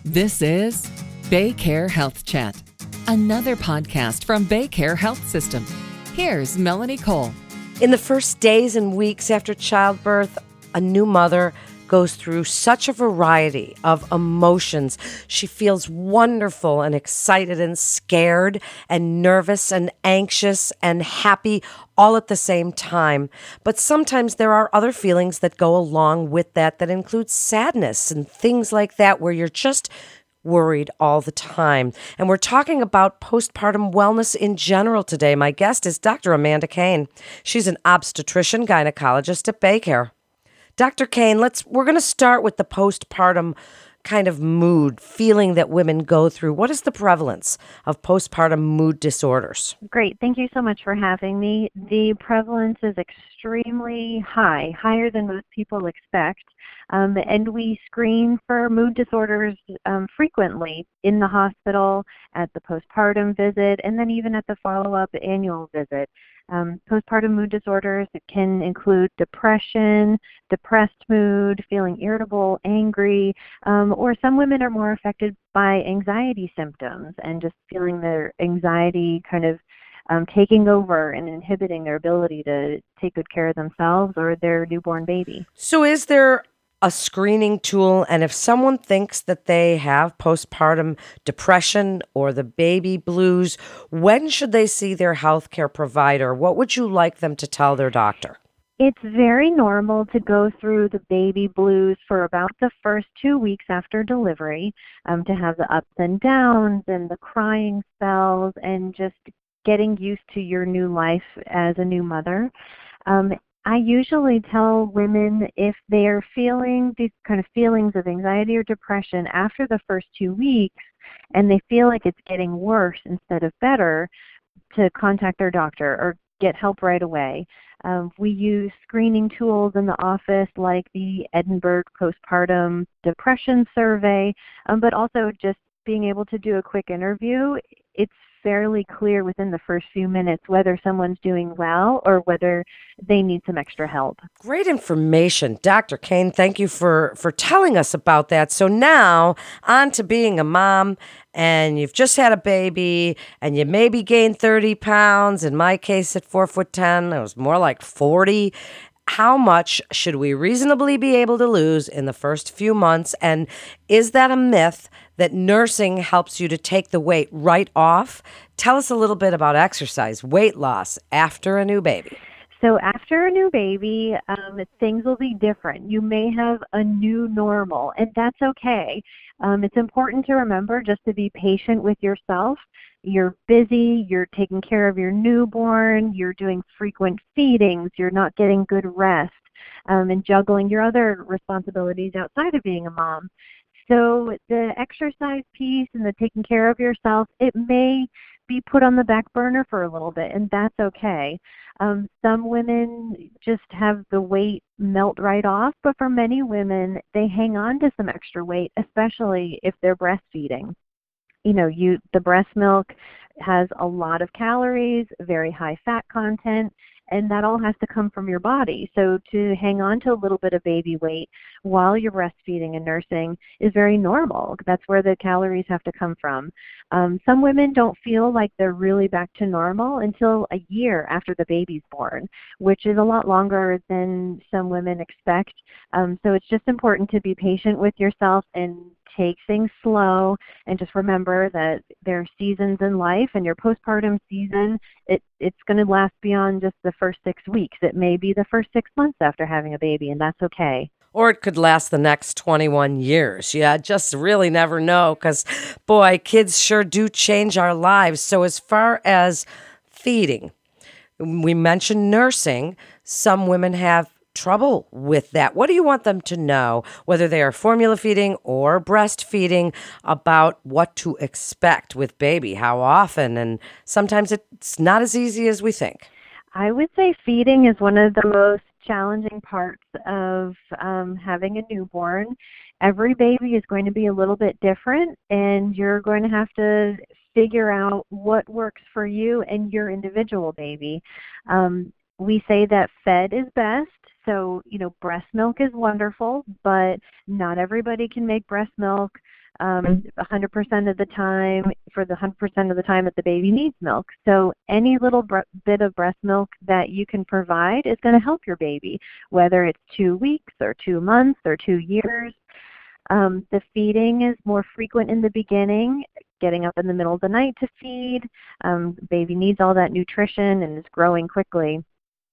This is BayCare Health Chat, another podcast from BayCare Health System. Here's Melanie Cole. In the first days and weeks after childbirth, a new mother goes through such a variety of emotions. She feels wonderful and excited and scared and nervous and anxious and happy all at the same time. But sometimes there are other feelings that go along with that include sadness and things like that, where you're just worried all the time. And we're talking about postpartum wellness in general today. My guest is Dr. Amanda Kane. She's an obstetrician gynecologist at BayCare. Dr. Kane, we're going to start with the postpartum kind of mood, feeling that women go through. What is the prevalence of postpartum mood disorders? Great. Thank you so much for having me. The prevalence is extremely high, higher than most people expect. And we screen for mood disorders frequently in the hospital, at the postpartum visit, and then even at the follow-up annual visit. Postpartum mood disorders can include depression, depressed mood, feeling irritable, angry, or some women are more affected by anxiety symptoms and just feeling their anxiety kind of taking over and inhibiting their ability to take good care of themselves or their newborn baby. So is there a screening tool, and if someone thinks that they have postpartum depression or the baby blues, when should they see their healthcare provider? What would you like them to tell their doctor? It's very normal to go through the baby blues for about the first 2 weeks after delivery, to have the ups and downs and the crying spells and just getting used to your new life as a new mother. I usually tell women, if they are feeling these kind of feelings of anxiety or depression after the first 2 weeks and they feel like it's getting worse instead of better, to contact their doctor or get help right away. We use screening tools in the office like the Edinburgh Postpartum Depression Survey, but also just being able to do a quick interview. It's fairly clear within the first few minutes whether someone's doing well or whether they need some extra help. Great information. Dr. Kane, thank you for telling us about that. So now, on to being a mom, and you've just had a baby, and you maybe gained 30 pounds. In my case, at 4'10", it was more like 40. How much should we reasonably be able to lose in the first few months? And is that a myth that nursing helps you to take the weight right off? Tell us a little bit about exercise, weight loss after a new baby. So after a new baby, things will be different. You may have a new normal, and that's okay. It's important to remember just to be patient with yourself. You're busy, you're taking care of your newborn, you're doing frequent feedings, you're not getting good rest, and juggling your other responsibilities outside of being a mom. So the exercise piece and the taking care of yourself, it may be put on the back burner for a little bit, and that's okay. Some women just have the weight melt right off, but for many women, they hang on to some extra weight, especially if they're breastfeeding. The breast milk has a lot of calories, very high fat content, and that all has to come from your body. So to hang on to a little bit of baby weight while you're breastfeeding and nursing is very normal. That's where the calories have to come from. Some women don't feel like they're really back to normal until a year after the baby's born, which is a lot longer than some women expect. So it's just important to be patient with yourself and take things slow, and just remember that there are seasons in life, and your postpartum season, it's going to last beyond just the first 6 weeks. It may be the first 6 months after having a baby, and that's okay. Or it could last the next 21 years. Yeah, just really never know, because, boy, kids sure do change our lives. So as far as feeding, we mentioned nursing. Some women have trouble with that. What do you want them to know, whether they are formula feeding or breastfeeding, about what to expect with baby, how often? And sometimes it's not as easy as we think. I would say feeding is one of the most challenging parts of having a newborn. Every baby is going to be a little bit different, and you're going to have to figure out what works for you and your individual baby. We say that fed is best. So, breast milk is wonderful, but not everybody can make breast milk. 100% of the time, for the 100% of the time that the baby needs milk. So any little bit of breast milk that you can provide is going to help your baby, whether it's 2 weeks or 2 months or 2 years. The feeding is more frequent in the beginning, getting up in the middle of the night to feed. Baby needs all that nutrition and is growing quickly.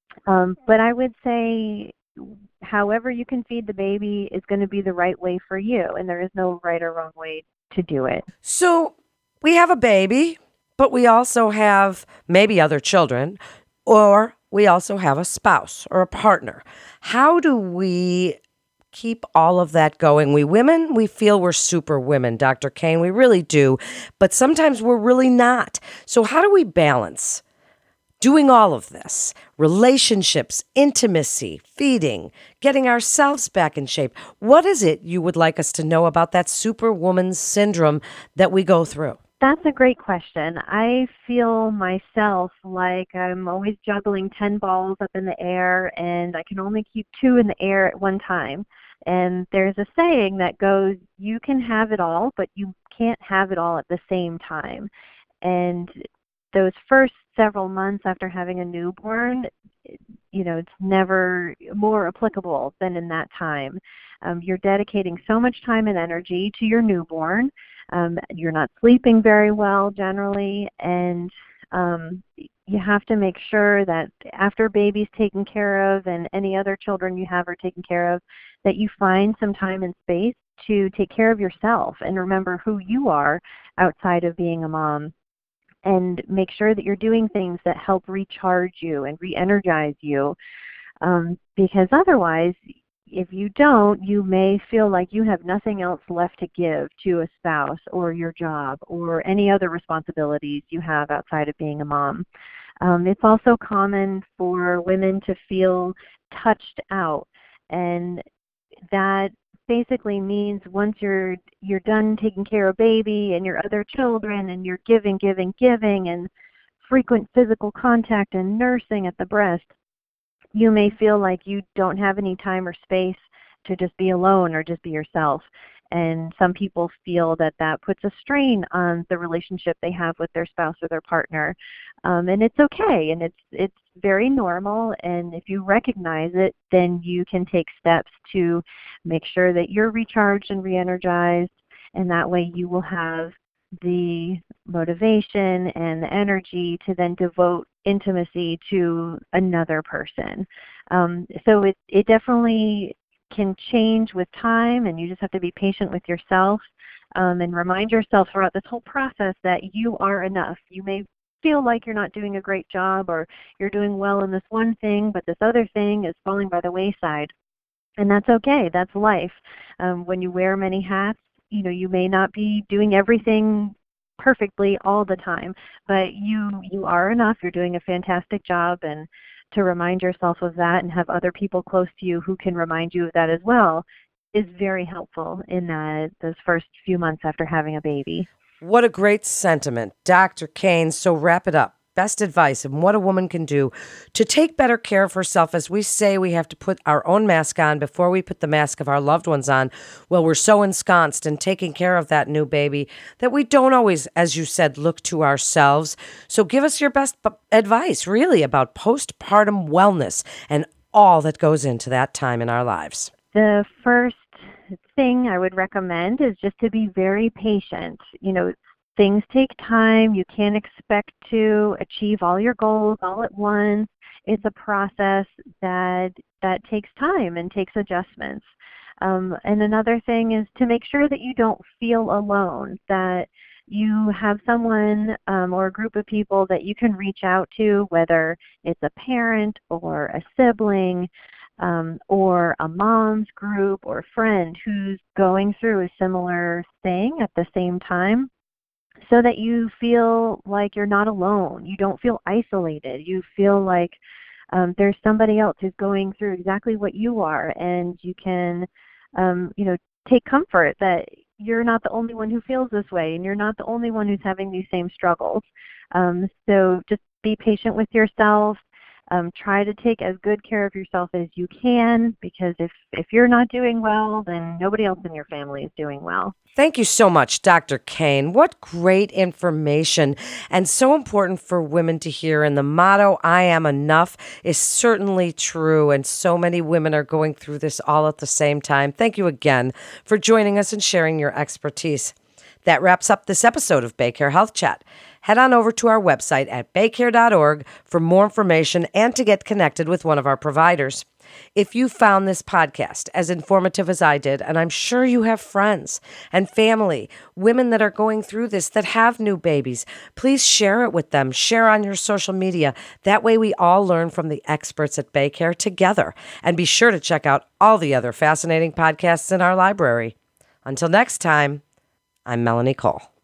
But I would say however you can feed the baby is going to be the right way for you, and there is no right or wrong way to do it. So we have a baby, but we also have maybe other children, or we also have a spouse or a partner. How do we keep all of that going? We women, we feel we're super women, Dr. Kane. We really do. But sometimes we're really not. So how do we balance doing all of this? Relationships, intimacy, feeding, getting ourselves back in shape. What is it you would like us to know about that superwoman syndrome that we go through? That's a great question. I feel myself like I'm always juggling 10 balls up in the air, and I can only keep 2 in the air at one time. And there's a saying that goes, you can have it all, but you can't have it all at the same time. And those first several months after having a newborn, it's never more applicable than in that time. You're dedicating so much time and energy to your newborn. You're not sleeping very well generally, and you have to make sure that after baby's taken care of and any other children you have are taken care of, that you find some time and space to take care of yourself and remember who you are outside of being a mom. And make sure that you're doing things that help recharge you and re-energize you. Because otherwise, if you don't, you may feel like you have nothing else left to give to a spouse or your job or any other responsibilities you have outside of being a mom. It's also common for women to feel touched out, and that basically means once you're done taking care of baby and your other children and you're giving and frequent physical contact and nursing at the breast, you may feel like you don't have any time or space to just be alone or just be yourself. And some people feel that puts a strain on the relationship they have with their spouse or their partner. And it's okay, and it's very normal. And if you recognize it, then you can take steps to make sure that you're recharged and re-energized, and that way you will have the motivation and the energy to then devote intimacy to another person. So it definitely can change with time, and you just have to be patient with yourself and remind yourself throughout this whole process that you are enough. You may feel like you're not doing a great job, or you're doing well in this one thing, but this other thing is falling by the wayside. And that's okay. That's life. When you wear many hats, you may not be doing everything perfectly all the time, but you are enough. You're doing a fantastic job, and to remind yourself of that and have other people close to you who can remind you of that as well is very helpful in those first few months after having a baby. What a great sentiment, Dr. Kane. So wrap it up. Best advice and what a woman can do to take better care of herself. As we say, we have to put our own mask on before we put the mask of our loved ones on. Well, we're so ensconced in taking care of that new baby that we don't always, as you said, look to ourselves. So give us your best advice, really, about postpartum wellness and all that goes into that time in our lives. The first thing I would recommend is just to be very patient. Things take time. You can't expect to achieve all your goals all at once. It's a process that takes time and takes adjustments. And another thing is to make sure that you don't feel alone, that you have someone or a group of people that you can reach out to, whether it's a parent or a sibling or a mom's group or friend who's going through a similar thing at the same time, so that you feel like you're not alone. You don't feel isolated. You feel like there's somebody else who's going through exactly what you are, and you can, take comfort that you're not the only one who feels this way, and you're not the only one who's having these same struggles. So just be patient with yourself Try to take as good care of yourself as you can, because if you're not doing well, then nobody else in your family is doing well. Thank you so much, Dr. Kane. What great information, and so important for women to hear. And the motto, I am enough, is certainly true. And so many women are going through this all at the same time. Thank you again for joining us and sharing your expertise. That wraps up this episode of BayCare Health Chat. Head on over to our website at baycare.org for more information and to get connected with one of our providers. If you found this podcast as informative as I did, and I'm sure you have friends and family, women that are going through this, that have new babies, please share it with them. Share on your social media. That way we all learn from the experts at BayCare together. And be sure to check out all the other fascinating podcasts in our library. Until next time, I'm Melanie Cole.